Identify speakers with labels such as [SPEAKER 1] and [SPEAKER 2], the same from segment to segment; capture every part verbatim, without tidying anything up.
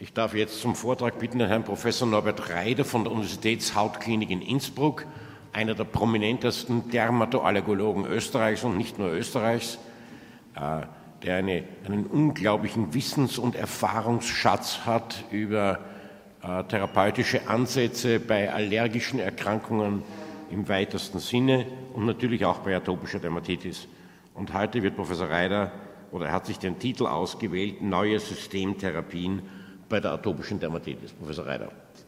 [SPEAKER 1] Ich darf jetzt zum Vortrag bitten den Herrn Professor Norbert Reider von der Universitätshautklinik in Innsbruck, einer der prominentesten Dermatoallergologen Österreichs und nicht nur Österreichs, äh, der eine, einen unglaublichen Wissens- und Erfahrungsschatz hat über äh, therapeutische Ansätze bei allergischen Erkrankungen im weitesten Sinne und natürlich auch bei atopischer Dermatitis. Und heute wird Professor Reider, oder er hat sich den Titel ausgewählt, Neue Systemtherapien bei der atopischen Dermatitis. Professor Reider.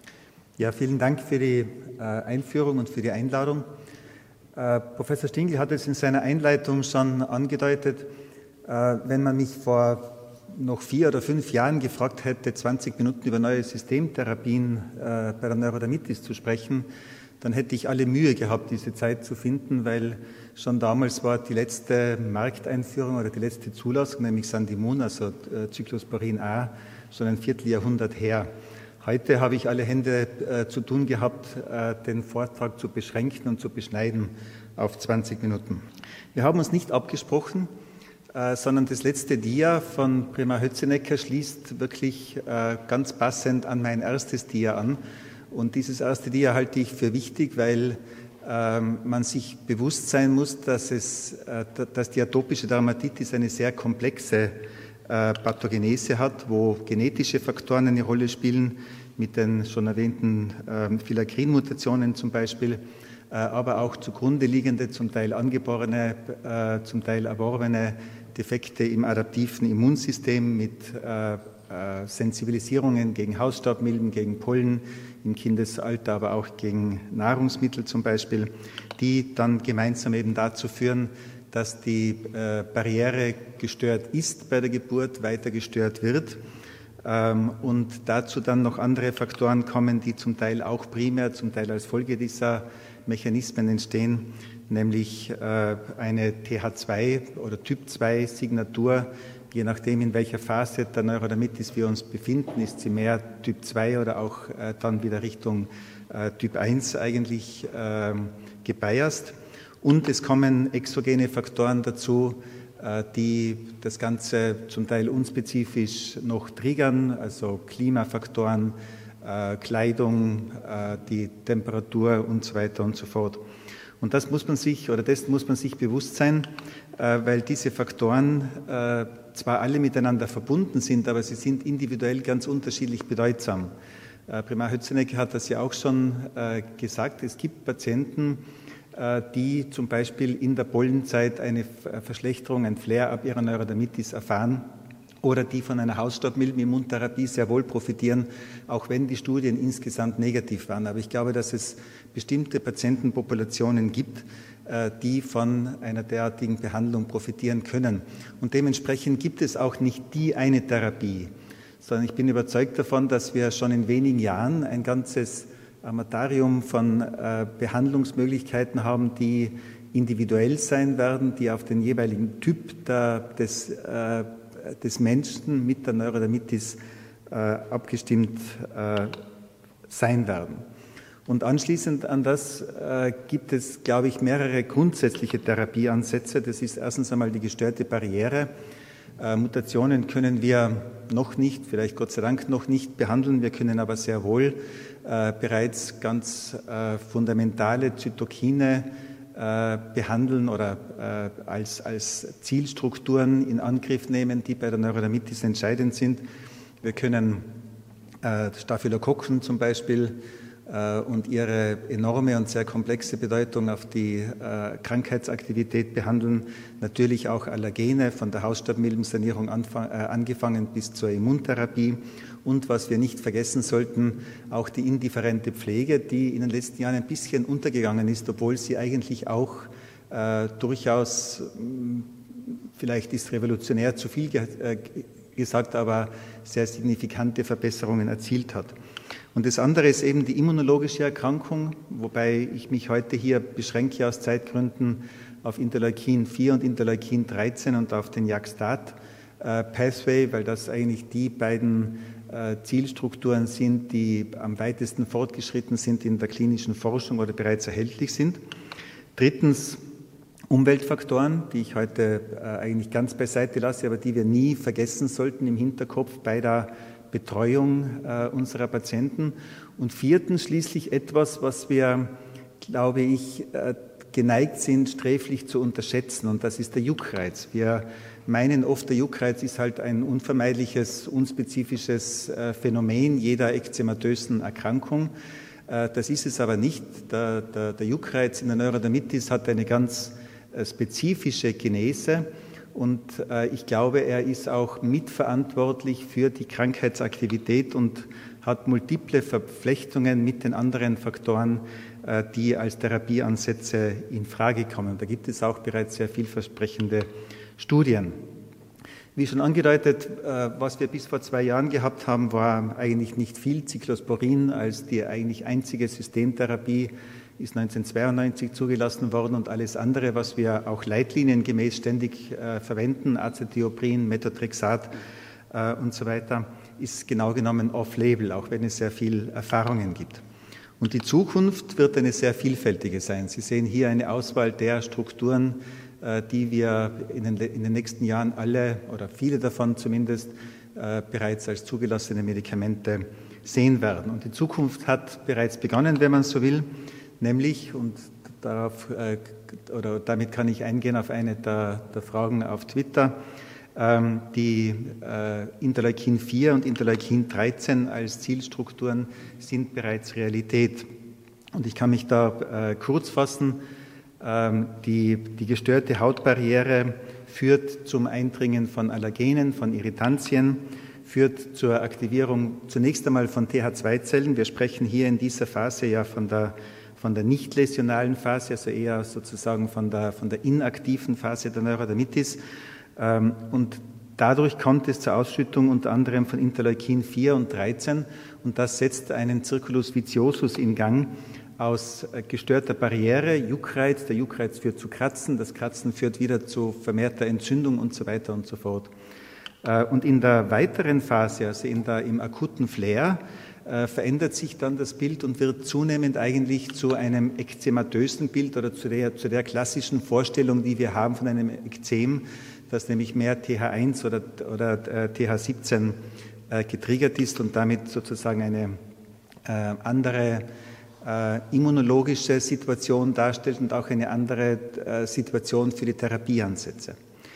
[SPEAKER 2] Ja, vielen Dank für die äh, Einführung und für die Einladung. Äh, Professor Stingl hat es in seiner Einleitung schon angedeutet. Äh, wenn man mich vor noch vier oder fünf Jahren gefragt hätte, zwanzig Minuten über neue Systemtherapien äh, bei der Neurodermitis zu sprechen, dann hätte ich alle Mühe gehabt, diese Zeit zu finden, weil schon damals war die letzte Markteinführung oder die letzte Zulassung, nämlich Sandimun, also äh, Cyclosporin A, schon ein Vierteljahrhundert her. Heute habe ich alle Hände äh, zu tun gehabt, äh, den Vortrag zu beschränken und zu beschneiden auf zwanzig Minuten. Wir haben uns nicht abgesprochen, äh, sondern das letzte Dia von Prima Hötzinecker schließt wirklich äh, ganz passend an mein erstes Dia an. Und dieses erste Dia halte ich für wichtig, weil äh, man sich bewusst sein muss, dass, es, äh, dass die atopische Dermatitis eine sehr komplexe Pathogenese hat, wo genetische Faktoren eine Rolle spielen, mit den schon erwähnten äh, Filagrin-Mutationen zum Beispiel, äh, aber auch zugrunde liegende, zum Teil angeborene, äh, zum Teil erworbene Defekte im adaptiven Immunsystem mit äh, äh, Sensibilisierungen gegen Hausstaubmilben, gegen Pollen im Kindesalter, aber auch gegen Nahrungsmittel zum Beispiel, die dann gemeinsam eben dazu führen, dass die äh, Barriere gestört ist bei der Geburt, weiter gestört wird ähm, und dazu dann noch andere Faktoren kommen, die zum Teil auch primär, zum Teil als Folge dieser Mechanismen entstehen, nämlich äh, eine T H zwei oder Typ zwei Signatur. Je nachdem, in welcher Phase der Neurodermitis wir uns befinden, ist sie mehr Typ zwei oder auch äh, dann wieder Richtung äh, Typ eins eigentlich äh, gebiased. Und es kommen exogene Faktoren dazu, die das Ganze zum Teil unspezifisch noch triggern, also Klimafaktoren, Kleidung, die Temperatur und so weiter und so fort. Und das muss man sich, oder das muss man sich bewusst sein, weil diese Faktoren zwar alle miteinander verbunden sind, aber sie sind individuell ganz unterschiedlich bedeutsam. Prima Hötzinecker hat das ja auch schon gesagt, es gibt Patienten, die zum Beispiel in der Pollenzeit eine Verschlechterung, ein Flare-up ihrer Neurodermitis erfahren oder die von einer Hausstaubmilbenimmuntherapie sehr wohl profitieren, auch wenn die Studien insgesamt negativ waren. Aber ich glaube, dass es bestimmte Patientenpopulationen gibt, die von einer derartigen Behandlung profitieren können. Und dementsprechend gibt es auch nicht die eine Therapie, sondern ich bin überzeugt davon, dass wir schon in wenigen Jahren ein ganzes Armatarium von äh, Behandlungsmöglichkeiten haben, die individuell sein werden, die auf den jeweiligen Typ der, des, äh, des Menschen mit der Neurodermitis äh, abgestimmt äh, sein werden. Und anschließend an das äh, gibt es, glaube ich, mehrere grundsätzliche Therapieansätze. Das ist erstens einmal die gestörte Barriere. Äh, Mutationen können wir noch nicht, vielleicht Gott sei Dank noch nicht behandeln. Wir können aber sehr wohl äh, bereits ganz äh, fundamentale Zytokine äh, behandeln oder äh, als, als Zielstrukturen in Angriff nehmen, die bei der Neurodermitis entscheidend sind. Wir können äh, Staphylokokken zum Beispiel und ihre enorme und sehr komplexe Bedeutung auf die äh, Krankheitsaktivität behandeln. Natürlich auch Allergene, von der Hausstaubmilbensanierung anfang, äh, angefangen bis zur Immuntherapie. Und was wir nicht vergessen sollten, auch die indifferente Pflege, die in den letzten Jahren ein bisschen untergegangen ist, obwohl sie eigentlich auch äh, durchaus, vielleicht ist revolutionär zu viel ge äh, gesagt, aber sehr signifikante Verbesserungen erzielt hat. Und das andere ist eben die immunologische Erkrankung, wobei ich mich heute hier beschränke aus Zeitgründen auf Interleukin vier und Interleukin dreizehn und auf den JAK-STAT-Pathway, weil das eigentlich die beiden Zielstrukturen sind, die am weitesten fortgeschritten sind in der klinischen Forschung oder bereits erhältlich sind. Drittens Umweltfaktoren, die ich heute eigentlich ganz beiseite lasse, aber die wir nie vergessen sollten im Hinterkopf bei der Betreuung unserer Patienten. Und viertens schließlich etwas, was wir, glaube ich, geneigt sind, sträflich zu unterschätzen, und das ist der Juckreiz. Wir meinen oft, der Juckreiz ist halt ein unvermeidliches, unspezifisches Phänomen jeder ekzematösen Erkrankung. Das ist es aber nicht. Der, der, der Juckreiz in der Neurodermitis hat eine ganz spezifische Genese, und ich glaube, er ist auch mitverantwortlich für die Krankheitsaktivität und hat multiple Verflechtungen mit den anderen Faktoren, die als Therapieansätze in Frage kommen. Da gibt es auch bereits sehr vielversprechende Studien. Wie schon angedeutet, was wir bis vor zwei Jahren gehabt haben, war eigentlich nicht viel. Cyclosporin als die eigentlich einzige Systemtherapie ist neunzehnhundertzweiundneunzig zugelassen worden, und alles andere, was wir auch leitliniengemäß ständig äh, verwenden, Azathioprин, Methotrexat äh, und so weiter, ist genau genommen off-label, auch wenn es sehr viel Erfahrungen gibt. Und die Zukunft wird eine sehr vielfältige sein. Sie sehen hier eine Auswahl der Strukturen, äh, die wir in den, in den nächsten Jahren alle oder viele davon zumindest äh, bereits als zugelassene Medikamente sehen werden. Und die Zukunft hat bereits begonnen, wenn man so will. Nämlich, und darauf, äh, oder damit kann ich eingehen auf eine der, der Fragen auf Twitter, ähm, die äh, Interleukin vier und Interleukin dreizehn als Zielstrukturen sind bereits Realität. Und ich kann mich da äh, kurz fassen. Ähm, die, die gestörte Hautbarriere führt zum Eindringen von Allergenen, von Irritantien, führt zur Aktivierung zunächst einmal von T H zwei Zellen. Wir sprechen hier in dieser Phase ja von der von der nicht-läsionalen Phase, also eher sozusagen von der, von der inaktiven Phase der Neurodermitis. Und dadurch kommt es zur Ausschüttung unter anderem von Interleukin vier und dreizehn, und das setzt einen Circulus viciosus in Gang aus gestörter Barriere, Juckreiz. Der Juckreiz führt zu Kratzen, das Kratzen führt wieder zu vermehrter Entzündung und so weiter und so fort. Und in der weiteren Phase, also in der, im akuten Flair, Äh, verändert sich dann das Bild und wird zunehmend eigentlich zu einem ekzematösen Bild oder zu der, zu der klassischen Vorstellung, die wir haben von einem Ekzem, das nämlich mehr T H eins oder, oder äh, T H siebzehn äh, getriggert ist und damit sozusagen eine äh, andere äh, immunologische Situation darstellt und auch eine andere äh, Situation für die Therapieansätze.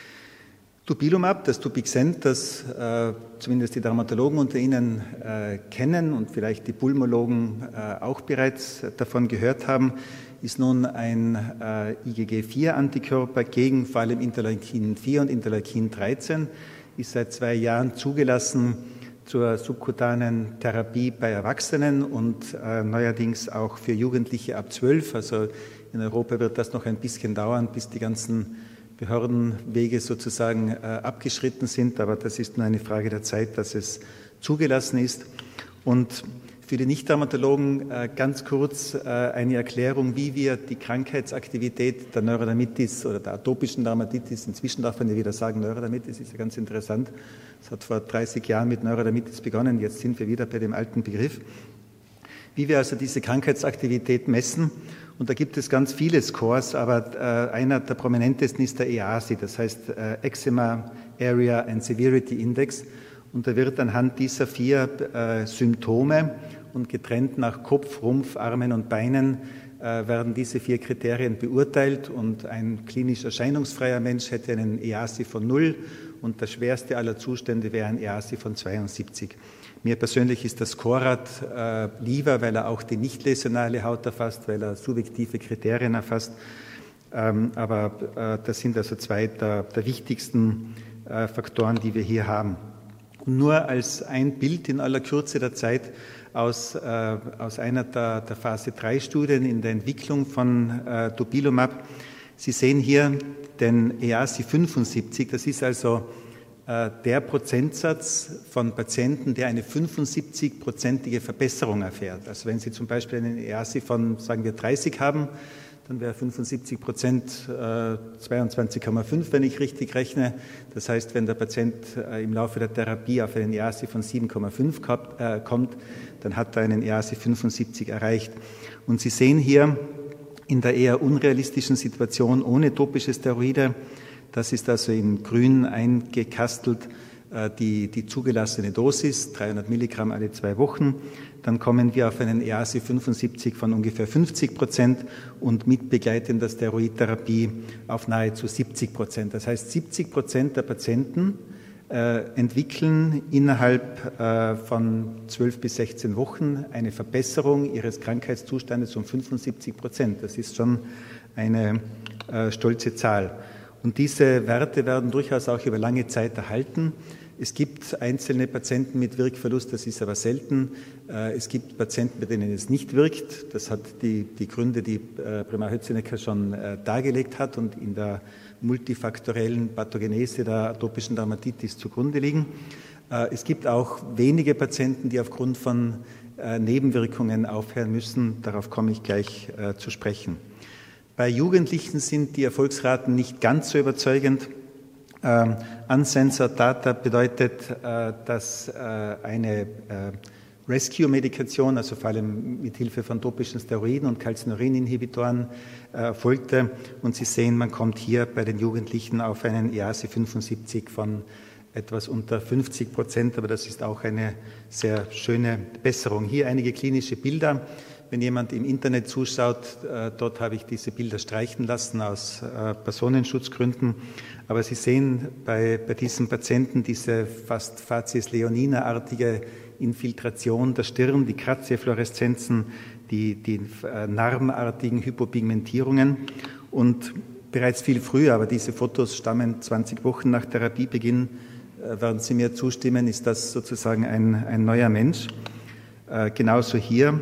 [SPEAKER 2] Dupilumab, das Dupixent, das äh, zumindest die Dermatologen unter Ihnen äh, kennen und vielleicht die Pulmologen äh, auch bereits davon gehört haben, ist nun ein äh, I G G vier Antikörper gegen vor allem Interleukin vier und Interleukin dreizehn, ist seit zwei Jahren zugelassen zur subkutanen Therapie bei Erwachsenen und äh, neuerdings auch für Jugendliche ab zwölf. Also in Europa wird das noch ein bisschen dauern, bis die ganzen Behördenwege sozusagen äh, abgeschritten sind, aber das ist nur eine Frage der Zeit, dass es zugelassen ist. Und für die Nicht-Dermatologen äh, ganz kurz äh, eine Erklärung, wie wir die Krankheitsaktivität der Neurodermitis oder der atopischen Dermatitis, inzwischen darf man ja wieder sagen Neurodermitis, ist ja ganz interessant, es hat vor dreißig Jahren mit Neurodermitis begonnen, jetzt sind wir wieder bei dem alten Begriff, wie wir also diese Krankheitsaktivität messen. Und da gibt es ganz viele Scores, aber äh, einer der prominentesten ist der E A S I, das heißt äh, Eczema Area and Severity Index. Und da wird anhand dieser vier äh, Symptome und getrennt nach Kopf, Rumpf, Armen und Beinen äh, werden diese vier Kriterien beurteilt. Und ein klinisch erscheinungsfreier Mensch hätte einen E A S I von null und der schwerste aller Zustände wäre ein E A S I von zweiundsiebzig. Mir persönlich ist das Scorat äh, lieber, weil er auch die nicht-läsionale Haut erfasst, weil er subjektive Kriterien erfasst. Ähm, aber äh, das sind also zwei der, der wichtigsten äh, Faktoren, die wir hier haben. Und nur als ein Bild in aller Kürze der Zeit aus, äh, aus einer der, der Phase drei Studien in der Entwicklung von äh, Dupilumab. Sie sehen hier den E A S I fünfundsiebzig, das ist also der Prozentsatz von Patienten, der eine fünfundsiebzig-prozentige Verbesserung erfährt. Also wenn Sie zum Beispiel einen E A S I von, sagen wir, dreißig haben, dann wäre fünfundsiebzig Prozent äh, zweiundzwanzig Komma fünf, wenn ich richtig rechne. Das heißt, wenn der Patient äh, im Laufe der Therapie auf einen E A S I von sieben Komma fünf äh, kommt, dann hat er einen E A S I fünfundsiebzig erreicht. Und Sie sehen hier in der eher unrealistischen Situation ohne topische Steroide, das ist also in grün eingekastelt, die, die zugelassene Dosis, dreihundert Milligramm alle zwei Wochen. Dann kommen wir auf einen E A S I fünfundsiebzig von ungefähr fünfzig Prozent und mit begleitender Steroidtherapie auf nahezu siebzig Prozent. Das heißt, siebzig Prozent der Patienten äh, entwickeln innerhalb äh, von zwölf bis sechzehn Wochen eine Verbesserung ihres Krankheitszustandes um fünfundsiebzig Prozent. Das ist schon eine äh, stolze Zahl. Und diese Werte werden durchaus auch über lange Zeit erhalten. Es gibt einzelne Patienten mit Wirkverlust, das ist aber selten. Es gibt Patienten, bei denen es nicht wirkt. Das hat die, die Gründe, die Primar Hötzinecker schon dargelegt hat und in der multifaktoriellen Pathogenese der atopischen Dermatitis zugrunde liegen. Es gibt auch wenige Patienten, die aufgrund von Nebenwirkungen aufhören müssen. Darauf komme ich gleich zu sprechen. Bei Jugendlichen sind die Erfolgsraten nicht ganz so überzeugend. Ähm, Uncensored Data bedeutet, äh, dass äh, eine äh, Rescue-Medikation, also vor allem mit Hilfe von topischen Steroiden und Calcineurin-Inhibitoren, äh, erfolgte. Und Sie sehen, man kommt hier bei den Jugendlichen auf einen E A S I fünfundsiebzig von etwas unter fünfzig Prozent, aber das ist auch eine sehr schöne Besserung. Hier einige klinische Bilder. Wenn jemand im Internet zuschaut, äh, dort habe ich diese Bilder streichen lassen aus äh, Personenschutzgründen. Aber Sie sehen bei, bei diesem Patienten diese fast Facies leonina-artige Infiltration der Stirn, die Kratzefluoreszenzen, die, die äh, narbenartigen Hypopigmentierungen. Und bereits viel früher, aber diese Fotos stammen zwanzig Wochen nach Therapiebeginn, äh, werden Sie mir zustimmen, ist das sozusagen ein, ein neuer Mensch. Äh, genauso hier.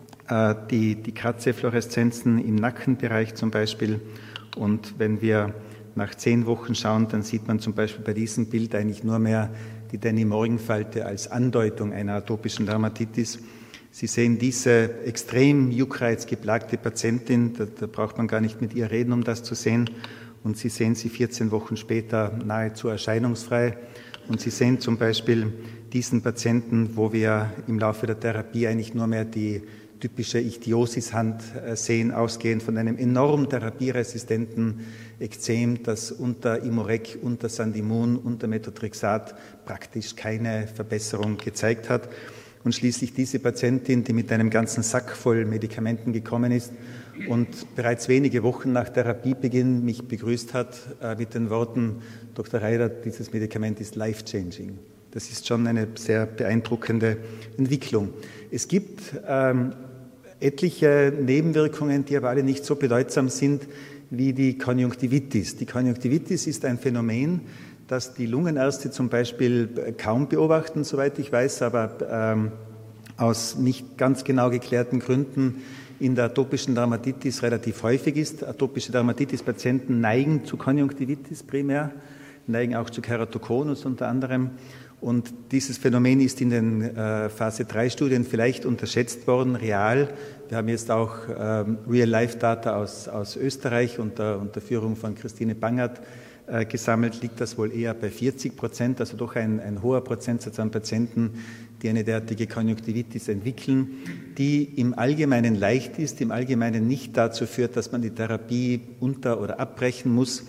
[SPEAKER 2] Die, die Kratzefluoreszenzen im Nackenbereich zum Beispiel. Und wenn wir nach zehn Wochen schauen, dann sieht man zum Beispiel bei diesem Bild eigentlich nur mehr die Denny-Morgan-Falte als Andeutung einer atopischen Dermatitis. Sie sehen diese extrem juckreizgeplagte Patientin, da, da braucht man gar nicht mit ihr reden, um das zu sehen. Und Sie sehen sie vierzehn Wochen später nahezu erscheinungsfrei. Und Sie sehen zum Beispiel diesen Patienten, wo wir im Laufe der Therapie eigentlich nur mehr die typische Ichthyosis-Hand sehen, ausgehend von einem enorm therapieresistenten Ekzem, das unter Imorec, unter Sandimun, unter Methotrexat praktisch keine Verbesserung gezeigt hat. Und schließlich diese Patientin, die mit einem ganzen Sack voll Medikamenten gekommen ist und bereits wenige Wochen nach Therapiebeginn mich begrüßt hat äh, mit den Worten, Doktor Reider, dieses Medikament ist life-changing. Das ist schon eine sehr beeindruckende Entwicklung. Es gibt ähm, etliche Nebenwirkungen, die aber alle nicht so bedeutsam sind wie die Konjunktivitis. Die Konjunktivitis ist ein Phänomen, das die Lungenärzte zum Beispiel kaum beobachten, soweit ich weiß, aber ähm, aus nicht ganz genau geklärten Gründen in der atopischen Dermatitis relativ häufig ist. Atopische Dermatitis-Patienten neigen zu Konjunktivitis primär, neigen auch zu Keratokonus unter anderem. Und dieses Phänomen ist in den äh, Phase drei Studien vielleicht unterschätzt worden, real. Wir haben jetzt auch ähm, Real-Life-Data aus, aus Österreich unter, unter Führung von Christine Bangert äh, gesammelt, liegt das wohl eher bei vierzig Prozent, also doch ein, ein hoher Prozentsatz an Patienten, die eine derartige Konjunktivitis entwickeln, die im Allgemeinen leicht ist, im Allgemeinen nicht dazu führt, dass man die Therapie unter- oder abbrechen muss,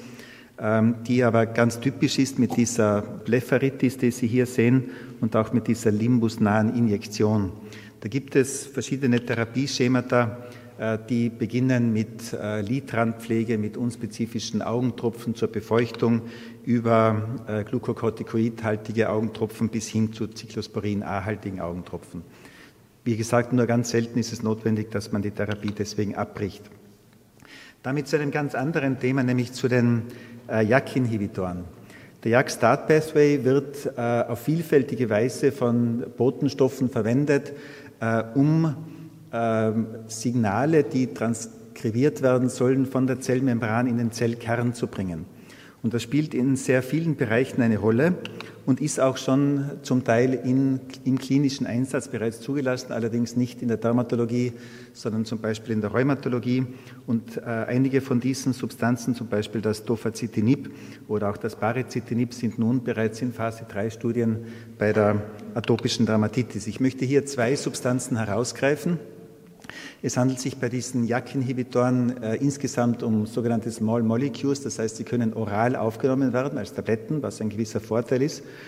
[SPEAKER 2] die aber ganz typisch ist mit dieser Blepharitis, die Sie hier sehen, und auch mit dieser limbusnahen Injektion. Da gibt es verschiedene Therapieschemata, die beginnen mit Lidrandpflege, mit unspezifischen Augentropfen zur Befeuchtung über glukokortikoidhaltige Augentropfen bis hin zu Cyclosporin-A-haltigen Augentropfen. Wie gesagt, nur ganz selten ist es notwendig, dass man die Therapie deswegen abbricht. Damit zu einem ganz anderen Thema, nämlich zu den äh, J A K-Inhibitoren. Der J A K-Start-Pathway wird äh, auf vielfältige Weise von Botenstoffen verwendet, äh, um äh, Signale, die transkribiert werden sollen, von der Zellmembran in den Zellkern zu bringen. Und das spielt in sehr vielen Bereichen eine Rolle und ist auch schon zum Teil in, im klinischen Einsatz bereits zugelassen, allerdings nicht in der Dermatologie, sondern zum Beispiel in der Rheumatologie. Und äh, einige von diesen Substanzen, zum Beispiel das Tofacitinib oder auch das Baricitinib, sind nun bereits in Phase drei Studien bei der atopischen Dermatitis. Ich möchte hier zwei Substanzen herausgreifen. Es handelt sich bei diesen J A K-Inhibitoren äh, insgesamt um sogenannte Small Molecules, das heißt, sie können oral aufgenommen werden als Tabletten, was ein gewisser Vorteil ist.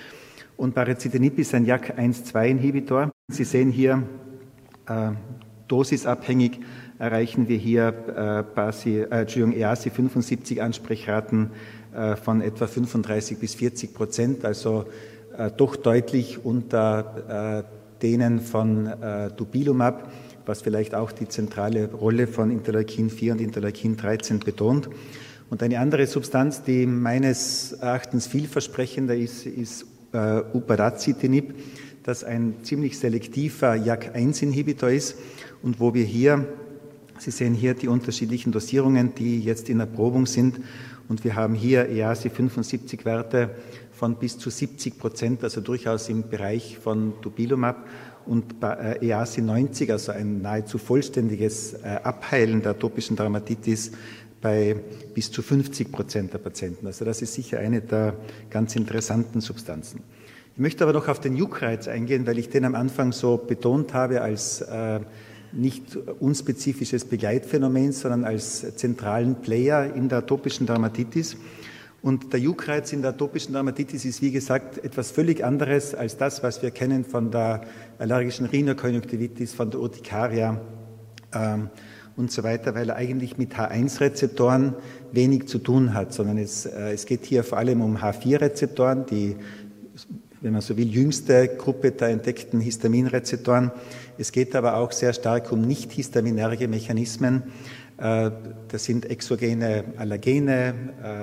[SPEAKER 2] Und Baricitinib ist ein J A K eins zwei Inhibitor. Sie sehen hier, äh, dosisabhängig erreichen wir hier äh, Basi, äh, E A C fünfundsiebzig Ansprechraten äh, von etwa fünfunddreißig bis vierzig Prozent, also äh, doch deutlich unter äh, denen von äh, Dupilumab, was vielleicht auch die zentrale Rolle von Interleukin vier und Interleukin dreizehn betont. Und eine andere Substanz, die meines Erachtens vielversprechender ist, ist äh, Upadacitinib, das ein ziemlich selektiver J A K eins Inhibitor ist und wo wir hier, Sie sehen hier die unterschiedlichen Dosierungen, die jetzt in Erprobung sind, und wir haben hier E A C fünfundsiebzig Werte von bis zu siebzig Prozent, also durchaus im Bereich von Dupilumab, und bei E A C neunzig, also ein nahezu vollständiges Abheilen der atopischen Dermatitis bei bis zu fünfzig Prozent der Patienten. Also das ist sicher eine der ganz interessanten Substanzen. Ich möchte aber noch auf den Juckreiz eingehen, weil ich den am Anfang so betont habe als äh, nicht unspezifisches Begleitphänomen, sondern als zentralen Player in der atopischen Dermatitis. Und der Juckreiz in der atopischen Dermatitis ist, wie gesagt, etwas völlig anderes als das, was wir kennen von der allergischen Rhinokonjunktivitis, von der Urtikaria ähm, und so weiter, weil er eigentlich mit H eins Rezeptoren wenig zu tun hat, sondern es, äh, es geht hier vor allem um H vier Rezeptoren, die, wenn man so will, jüngste Gruppe der entdeckten Histaminrezeptoren. Es geht aber auch sehr stark um nicht-histaminerge Mechanismen. Das sind exogene Allergene,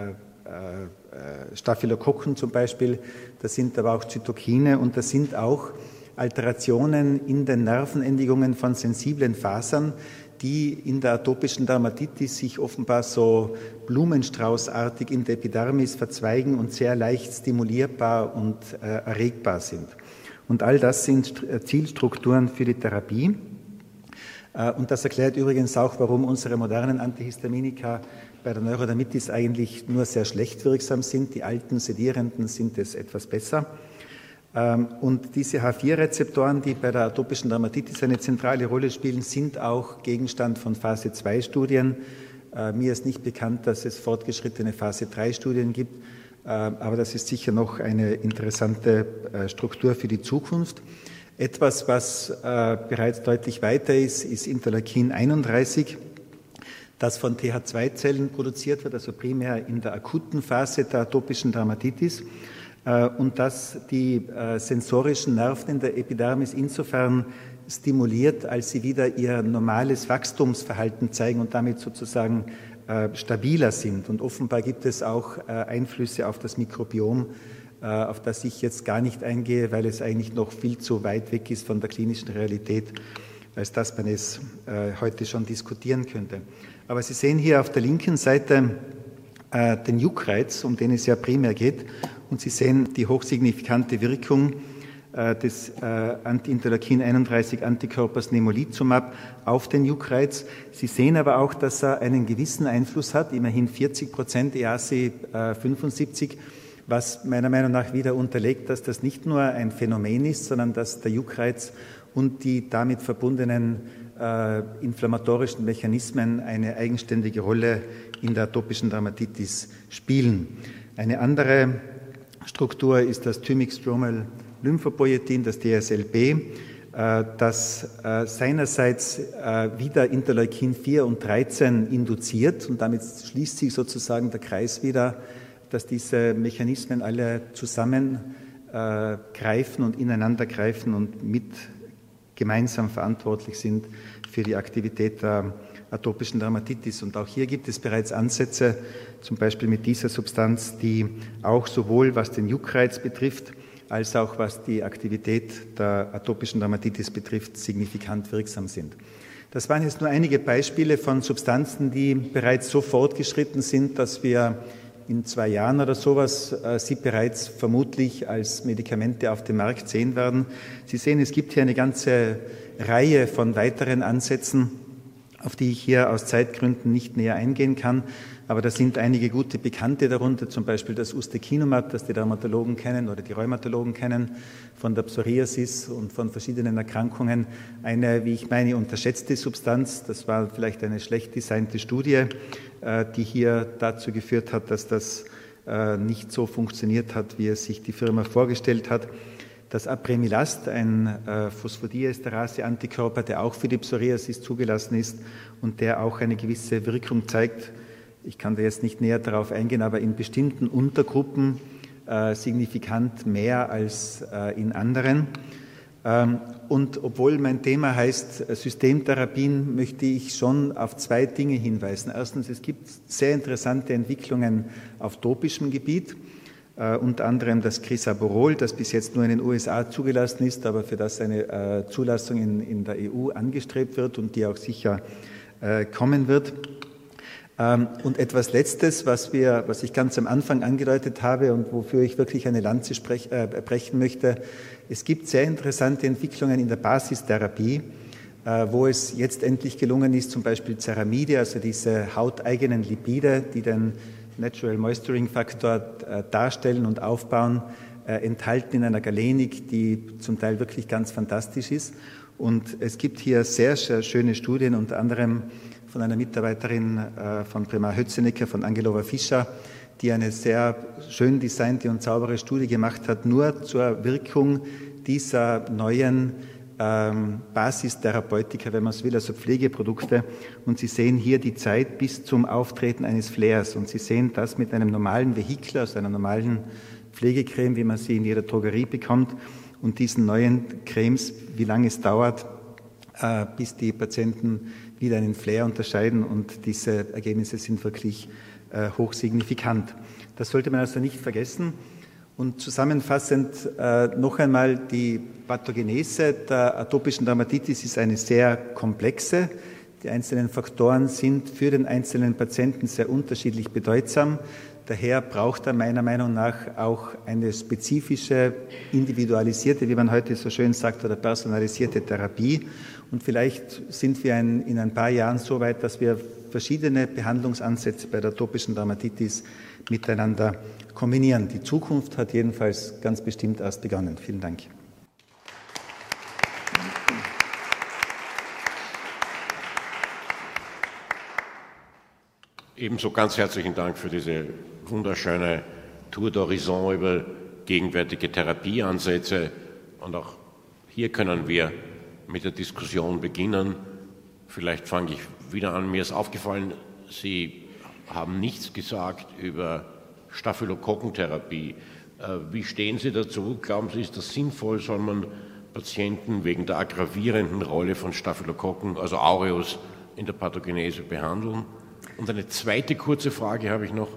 [SPEAKER 2] Staphylokokken zum Beispiel, das sind aber auch Zytokine und das sind auch Alterationen in den Nervenendigungen von sensiblen Fasern, die in der atopischen Dermatitis sich offenbar so blumenstraußartig in der Epidermis verzweigen und sehr leicht stimulierbar und äh, erregbar sind. Und all das sind Zielstrukturen für die Therapie. Äh, und das erklärt übrigens auch, warum unsere modernen Antihistaminika bei der Neurodermitis eigentlich nur sehr schlecht wirksam sind. Die alten Sedierenden sind es etwas besser. Und diese H vier Rezeptoren, die bei der atopischen Dermatitis eine zentrale Rolle spielen, sind auch Gegenstand von Phase zwei Studien. Mir ist nicht bekannt, dass es fortgeschrittene Phase drei Studien gibt, aber das ist sicher noch eine interessante Struktur für die Zukunft. Etwas, was bereits deutlich weiter ist, ist Interleukin einunddreißig, das von T H zwei Zellen produziert wird, also primär in der akuten Phase der atopischen Dermatitis. Und das die äh, sensorischen Nerven in der Epidermis insofern stimuliert, als sie wieder ihr normales Wachstumsverhalten zeigen und damit sozusagen äh, stabiler sind. Und offenbar gibt es auch äh, Einflüsse auf das Mikrobiom, äh, auf das ich jetzt gar nicht eingehe, weil es eigentlich noch viel zu weit weg ist von der klinischen Realität, als dass man es äh, heute schon diskutieren könnte. Aber Sie sehen hier auf der linken Seite äh, den Juckreiz, um den es ja primär geht. Und Sie sehen die hochsignifikante Wirkung äh, des äh, Anti-Interleukin einunddreißig Antikörpers Nemolizumab auf den Juckreiz. Sie sehen aber auch, dass er einen gewissen Einfluss hat, immerhin vierzig Prozent E A C fünfundsiebzig, was meiner Meinung nach wieder unterlegt, dass das nicht nur ein Phänomen ist, sondern dass der Juckreiz und die damit verbundenen äh, inflammatorischen Mechanismen eine eigenständige Rolle in der atopischen Dermatitis spielen. Eine andere Struktur ist das Thymic Stromal Lymphopoietin, das D S L B, das seinerseits wieder Interleukin vier und dreizehn induziert, und damit schließt sich sozusagen der Kreis wieder, dass diese Mechanismen alle zusammen greifen und ineinander greifen und mit gemeinsam verantwortlich sind für die Aktivität der atopischen Dermatitis. Und auch hier gibt es bereits Ansätze, zum Beispiel mit dieser Substanz, die auch sowohl was den Juckreiz betrifft, als auch was die Aktivität der atopischen Dermatitis betrifft, signifikant wirksam sind. Das waren jetzt nur einige Beispiele von Substanzen, die bereits so fortgeschritten sind, dass wir in zwei Jahren oder sowas äh, sie bereits vermutlich als Medikamente auf dem Markt sehen werden. Sie sehen, es gibt hier eine ganze Reihe von weiteren Ansätzen, auf die ich hier aus Zeitgründen nicht näher eingehen kann. Aber da sind einige gute Bekannte darunter, zum Beispiel das Ustekinumab, das die Dermatologen kennen oder die Rheumatologen kennen, von der Psoriasis und von verschiedenen Erkrankungen. Eine, wie ich meine, unterschätzte Substanz. Das war vielleicht eine schlecht designte Studie, die hier dazu geführt hat, dass das nicht so funktioniert hat, wie es sich die Firma vorgestellt hat. Das Apremilast, ein Phosphodiesterase-Antikörper, der auch für die Psoriasis zugelassen ist und der auch eine gewisse Wirkung zeigt. Ich kann da jetzt nicht näher darauf eingehen, aber in bestimmten Untergruppen äh, signifikant mehr als äh, in anderen. Ähm, und obwohl mein Thema heißt Systemtherapien, möchte ich schon auf zwei Dinge hinweisen. Erstens, es gibt sehr interessante Entwicklungen auf topischem Gebiet. Uh, unter anderem das Crisaborol, das bis jetzt nur in den U S A zugelassen ist, aber für das eine uh, Zulassung in, in der E U angestrebt wird und die auch sicher uh, kommen wird. Um, und etwas Letztes, was, wir, was ich ganz am Anfang angedeutet habe und wofür ich wirklich eine Lanze sprech, äh, brechen möchte, es gibt sehr interessante Entwicklungen in der Basistherapie, äh, wo es jetzt endlich gelungen ist, zum Beispiel Ceramide, also diese hauteigenen Lipide, die den Natural Moisturing Factor äh, darstellen und aufbauen, äh, enthalten in einer Galenik, die zum Teil wirklich ganz fantastisch ist. Und es gibt hier sehr, sehr schöne Studien, unter anderem von einer Mitarbeiterin äh, von Primar Hötzenecker, von Angelova Fischer, die eine sehr schön designte und saubere Studie gemacht hat, nur zur Wirkung dieser neuen Ähm, Basistherapeutika, wenn man es will, also Pflegeprodukte. Und Sie sehen hier die Zeit bis zum Auftreten eines Flares. Und Sie sehen das mit einem normalen Vehikel, also einer normalen Pflegecreme, wie man sie in jeder Drogerie bekommt, und diesen neuen Cremes, wie lange es dauert, äh, bis die Patienten wieder einen Flare unterscheiden. Und diese Ergebnisse sind wirklich äh, hochsignifikant. Das sollte man also nicht vergessen. Und zusammenfassend äh, noch einmal, die Pathogenese der atopischen Dermatitis ist eine sehr komplexe. Die einzelnen Faktoren sind für den einzelnen Patienten sehr unterschiedlich bedeutsam. Daher braucht er meiner Meinung nach auch eine spezifische, individualisierte, wie man heute so schön sagt, oder personalisierte Therapie. Und vielleicht sind wir ein, in ein paar Jahren so weit, dass wir verschiedene Behandlungsansätze bei der atopischen Dermatitis miteinander kombinieren. Die Zukunft hat jedenfalls ganz bestimmt erst begonnen. Vielen Dank.
[SPEAKER 1] Ebenso ganz herzlichen Dank für diese wunderschöne Tour d'Horizon über gegenwärtige Therapieansätze. Und auch hier können wir mit der Diskussion beginnen. Vielleicht fange ich wieder an. Mir ist aufgefallen, Sie haben nichts gesagt über Staphylokokkentherapie. Wie stehen Sie dazu? Glauben Sie, ist das sinnvoll? Soll man Patienten wegen der aggravierenden Rolle von Staphylokokken, also Aureus, in der Pathogenese behandeln? Und eine zweite kurze Frage habe ich noch,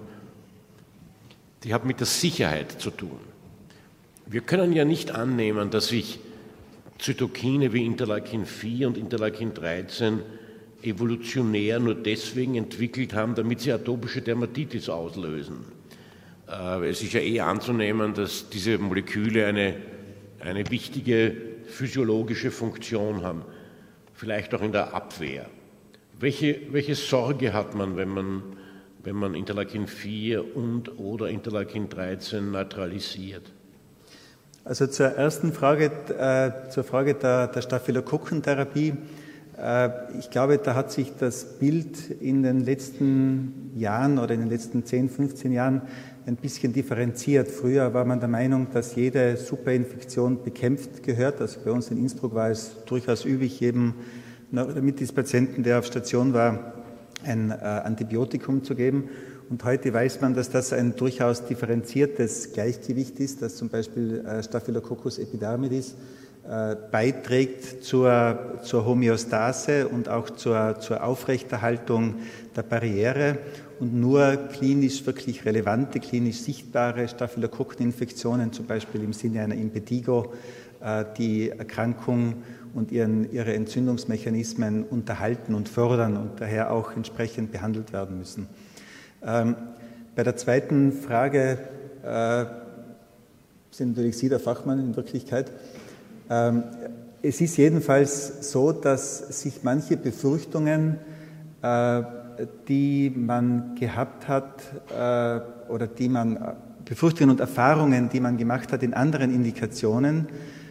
[SPEAKER 1] die hat mit der Sicherheit zu tun. Wir können ja nicht annehmen, dass sich Zytokine wie Interleukin vier und Interleukin dreizehn evolutionär nur deswegen entwickelt haben, damit sie atopische Dermatitis auslösen. Äh, es ist ja eh anzunehmen, dass diese Moleküle eine, eine wichtige physiologische Funktion haben, vielleicht auch in der Abwehr. Welche, welche Sorge hat man, wenn man, wenn man Interleukin vier und oder Interleukin dreizehn neutralisiert?
[SPEAKER 2] Also zur ersten Frage, äh, zur Frage der, der Staphylokokkentherapie. Äh, ich glaube, da hat sich das Bild in den letzten Jahren oder in den letzten zehn, fünfzehn Jahren ein bisschen differenziert. Früher war man der Meinung, dass jede Superinfektion bekämpft gehört. Also bei uns in Innsbruck war es durchaus üblich, jedem Neurodermitis-Patienten, der auf Station war, ein äh, Antibiotikum zu geben. Und heute weiß man, dass das ein durchaus differenziertes Gleichgewicht ist, dass zum Beispiel äh, Staphylococcus epidermidis äh, beiträgt zur, zur Homöostase und auch zur, zur Aufrechterhaltung der Barriere. Und nur klinisch wirklich relevante, klinisch sichtbare Staphylokokkeninfektionen, zum Beispiel im Sinne einer Impetigo, äh, die Erkrankung und ihren, ihre Entzündungsmechanismen unterhalten und fördern und daher auch entsprechend behandelt werden müssen. Ähm, bei der zweiten Frage äh, sind natürlich Sie der Fachmann in Wirklichkeit. Ähm, es ist jedenfalls so, dass sich manche Befürchtungen, äh, die man gehabt hat äh, oder die man Befürchtungen und Erfahrungen, die man gemacht hat in anderen Indikationen,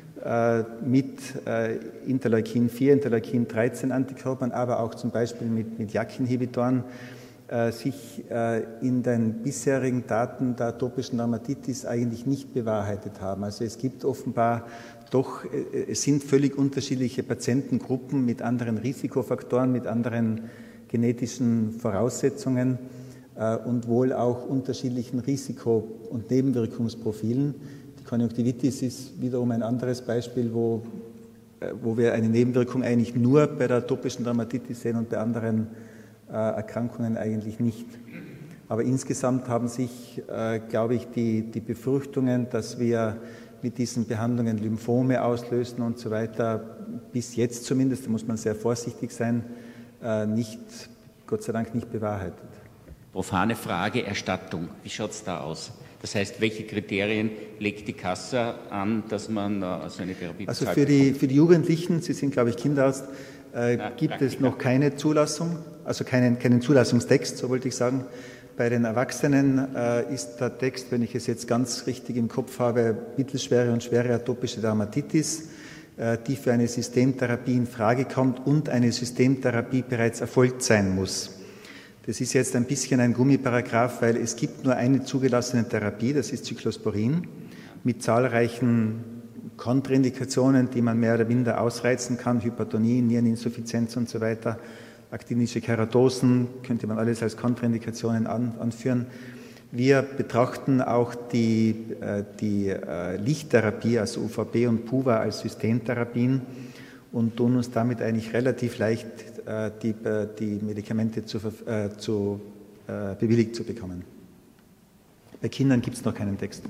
[SPEAKER 2] mit äh, Interleukin vier, Interleukin dreizehn Antikörpern, aber auch zum Beispiel mit, mit J A K-Inhibitoren, äh, sich äh, in den bisherigen Daten der atopischen Dermatitis eigentlich nicht bewahrheitet haben. Also es gibt offenbar doch, äh, es sind völlig unterschiedliche Patientengruppen mit anderen Risikofaktoren, mit anderen genetischen Voraussetzungen äh, und wohl auch unterschiedlichen Risiko- und Nebenwirkungsprofilen. Die Konjunktivitis ist wiederum ein anderes Beispiel, wo, äh, wo wir eine Nebenwirkung eigentlich nur bei der atopischen Dermatitis sehen und bei anderen äh, Erkrankungen eigentlich nicht. Aber insgesamt haben sich, äh, glaube ich, die, die Befürchtungen, dass wir mit diesen Behandlungen Lymphome auslösen und so weiter, bis jetzt zumindest, da muss man sehr vorsichtig sein, nicht, Gott sei Dank nicht bewahrheitet.
[SPEAKER 3] Profane Frage, Erstattung. Wie schaut es da aus? Das heißt, welche Kriterien legt die Kasse an, dass man also eine Therapie
[SPEAKER 2] bezahlt? Also für die, für die Jugendlichen, Sie sind, glaube ich, Kinderarzt, äh, ja, gibt Praktika. Es noch keine Zulassung, also keinen, keinen Zulassungstext, so wollte ich sagen. Bei den Erwachsenen äh, ist der Text, wenn ich es jetzt ganz richtig im Kopf habe, mittelschwere und schwere atopische Dermatitis, äh, die für eine Systemtherapie in Frage kommt und eine Systemtherapie bereits erfolgt sein muss. Das ist jetzt ein bisschen ein Gummiparagraph, weil es gibt nur eine zugelassene Therapie, das ist Cyclosporin, mit zahlreichen Kontraindikationen, die man mehr oder minder ausreizen kann, Hypertonie, Niereninsuffizienz und so weiter. Aktinische Keratosen könnte man alles als Kontraindikationen an, anführen. Wir betrachten auch die, äh, die äh, Lichttherapie, also U V B und P U V A, als Systemtherapien und tun uns damit eigentlich relativ leicht, äh, die, äh, die Medikamente zu, äh, zu, äh, bewilligt zu bekommen. Bei Kindern gibt es noch keinen Text.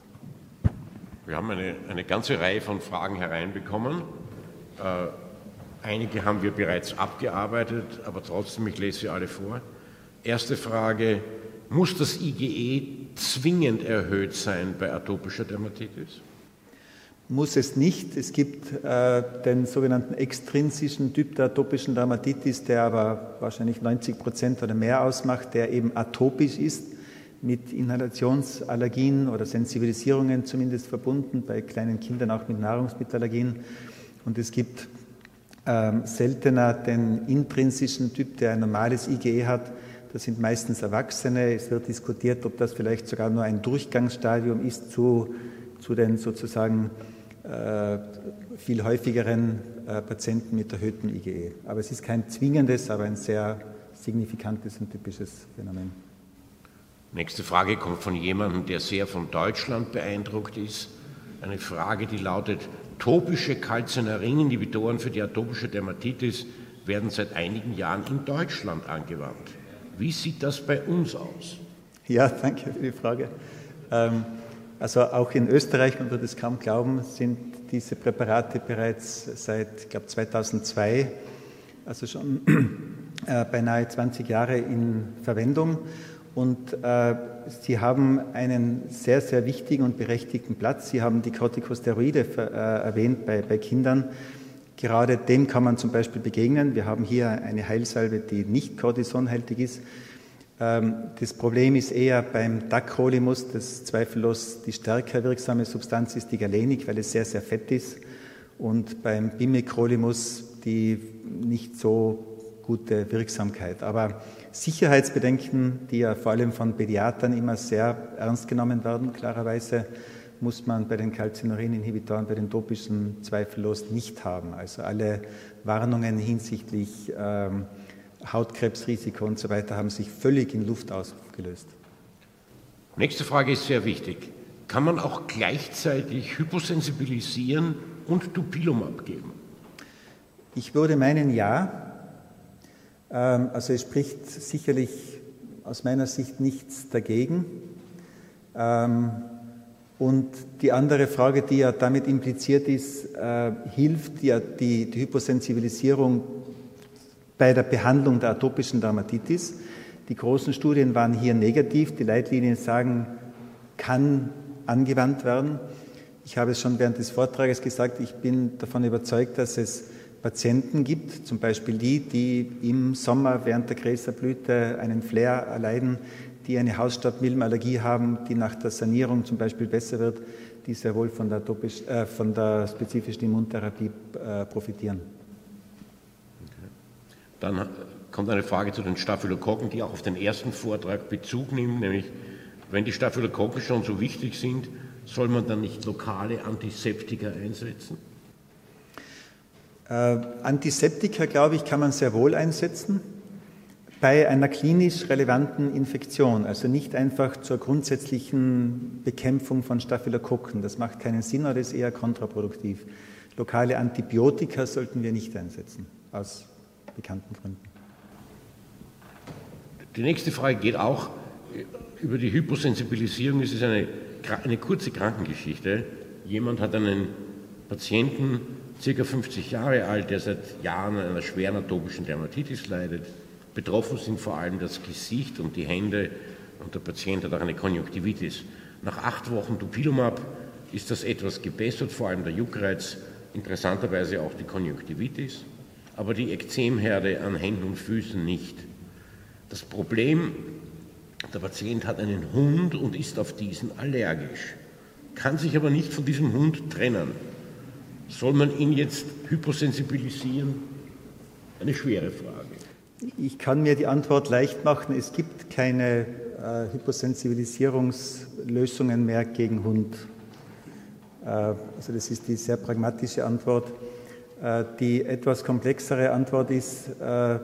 [SPEAKER 1] Wir haben eine, eine ganze Reihe von Fragen hereinbekommen. Äh, Einige haben wir bereits abgearbeitet, aber trotzdem, ich lese sie alle vor. Erste Frage, muss das I G E zwingend erhöht sein bei atopischer Dermatitis?
[SPEAKER 2] Muss es nicht. Es gibt äh, den sogenannten extrinsischen Typ der atopischen Dermatitis, der aber wahrscheinlich neunzig Prozent oder mehr ausmacht, der eben atopisch ist, mit Inhalationsallergien oder Sensibilisierungen zumindest verbunden, bei kleinen Kindern auch mit Nahrungsmittelallergien. Und es gibt Ähm, seltener den intrinsischen Typ, der ein normales I G E hat. Das sind meistens Erwachsene. Es wird diskutiert, ob das vielleicht sogar nur ein Durchgangsstadium ist zu, zu den sozusagen äh, viel häufigeren äh, Patienten mit erhöhtem I G E. Aber es ist kein zwingendes, aber ein sehr signifikantes und typisches Phänomen.
[SPEAKER 1] Nächste Frage kommt von jemandem, der sehr von Deutschland beeindruckt ist. Eine Frage, die lautet: Topische Calcineurin-Inhibitoren für die atopische Dermatitis werden seit einigen Jahren in Deutschland angewandt. Wie sieht das bei uns aus?
[SPEAKER 2] Ja, danke für die Frage. Also auch in Österreich, man wird es kaum glauben, sind diese Präparate bereits seit, ich glaube, zweitausendzwei, also schon beinahe zwanzig Jahre in Verwendung. Und äh, Sie haben einen sehr, sehr wichtigen und berechtigten Platz. Sie haben die Corticosteroide äh, erwähnt bei, bei Kindern. Gerade dem kann man zum Beispiel begegnen. Wir haben hier eine Heilsalbe, die nicht kortisonhaltig ist. Ähm, das Problem ist eher beim Tacrolimus, das zweifellos die stärker wirksame Substanz ist, die Galenik, weil es sehr, sehr fett ist. Und beim Bimecrolimus die nicht so gute Wirksamkeit. Aber Sicherheitsbedenken, die ja vor allem von Pädiatern immer sehr ernst genommen werden, klarerweise muss man bei den Calcineurin-Inhibitoren, bei den topischen zweifellos nicht haben. Also alle Warnungen hinsichtlich ähm, Hautkrebsrisiko und so weiter haben sich völlig in Luft ausgelöst.
[SPEAKER 1] Nächste Frage ist sehr wichtig. Kann man auch gleichzeitig hyposensibilisieren und Dupilumab geben?
[SPEAKER 2] Ich würde meinen, ja. Also es spricht sicherlich aus meiner Sicht nichts dagegen. Und die andere Frage, die ja damit impliziert ist, hilft ja die, die Hyposensibilisierung bei der Behandlung der atopischen Dermatitis. Die großen Studien waren hier negativ. Die Leitlinien sagen, kann angewandt werden. Ich habe es schon während des Vortrages gesagt, ich bin davon überzeugt, dass es Patienten gibt, zum Beispiel die, die im Sommer während der Gräserblüte einen Flair erleiden, die eine Hausstaubmilbenallergie haben, die nach der Sanierung zum Beispiel besser wird, die sehr wohl von der, topisch, äh, von der spezifischen Immuntherapie äh, profitieren.
[SPEAKER 1] Okay. Dann kommt eine Frage zu den Staphylokokken, die auch auf den ersten Vortrag Bezug nimmt, nämlich wenn die Staphylokokken schon so wichtig sind, soll man dann nicht lokale Antiseptika einsetzen?
[SPEAKER 2] Äh, Antiseptika, glaube ich, kann man sehr wohl einsetzen bei einer klinisch relevanten Infektion, also nicht einfach zur grundsätzlichen Bekämpfung von Staphylokokken. Das macht keinen Sinn oder ist eher kontraproduktiv. Lokale Antibiotika sollten wir nicht einsetzen, aus bekannten Gründen.
[SPEAKER 1] Die nächste Frage geht auch über die Hyposensibilisierung. Es ist eine, eine kurze Krankengeschichte. Jemand hat einen Patienten, ca. fünfzig Jahre alt, der seit Jahren an einer schweren atopischen Dermatitis leidet. Betroffen sind vor allem das Gesicht und die Hände und der Patient hat auch eine Konjunktivitis. Nach acht Wochen Dupilumab ist das etwas gebessert, vor allem der Juckreiz, interessanterweise auch die Konjunktivitis, aber die Ekzemherde an Händen und Füßen nicht. Das Problem, der Patient hat einen Hund und ist auf diesen allergisch, kann sich aber nicht von diesem Hund trennen. Soll man ihn jetzt hyposensibilisieren? Eine schwere Frage.
[SPEAKER 2] Ich kann mir die Antwort leicht machen. Es gibt keine äh, Hyposensibilisierungslösungen mehr gegen Hund. Äh, also das ist die sehr pragmatische Antwort. Äh, die etwas komplexere Antwort ist, äh,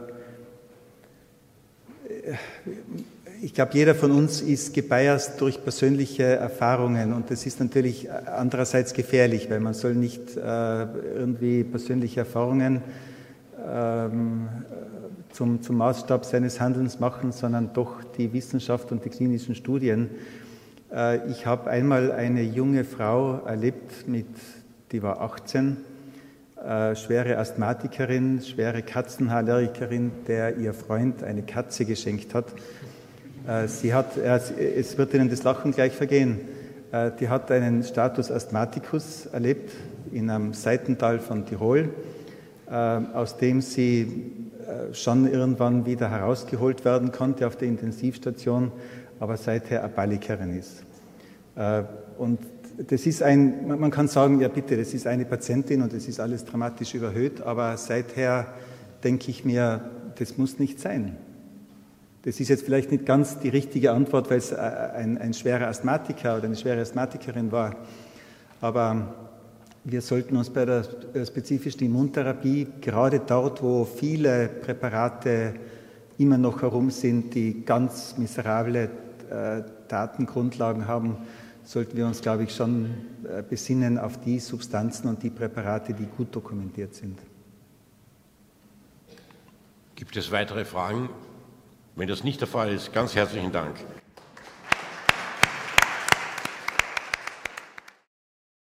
[SPEAKER 2] ich glaube, jeder von uns ist gebiased durch persönliche Erfahrungen und das ist natürlich andererseits gefährlich, weil man soll nicht äh, irgendwie persönliche Erfahrungen ähm, zum, zum Maßstab seines Handelns machen, sondern doch die Wissenschaft und die klinischen Studien. Äh, ich habe einmal eine junge Frau erlebt, mit, die war achtzehn, äh, schwere Asthmatikerin, schwere Katzenhaarallergikerin, der ihr Freund eine Katze geschenkt hat. Äh, sie hat, äh, es wird Ihnen das Lachen gleich vergehen, äh, die hat einen Status Asthmaticus erlebt in einem Seitental von Tirol, äh, aus dem sie schon irgendwann wieder herausgeholt werden konnte auf der Intensivstation, aber seither Abalikerin ist. Und das ist ein, man kann sagen, ja bitte, das ist eine Patientin und das ist alles dramatisch überhöht, aber seither denke ich mir, das muss nicht sein. Das ist jetzt vielleicht nicht ganz die richtige Antwort, weil es ein, ein schwerer Asthmatiker oder eine schwere Asthmatikerin war, aber wir sollten uns bei der spezifischen Immuntherapie, gerade dort, wo viele Präparate immer noch herum sind, die ganz miserable äh, Datengrundlagen haben, sollten wir uns, glaube ich, schon äh, besinnen auf die Substanzen und die Präparate, die gut dokumentiert sind.
[SPEAKER 1] Gibt es weitere Fragen? Wenn das nicht der Fall ist, ganz herzlichen Dank.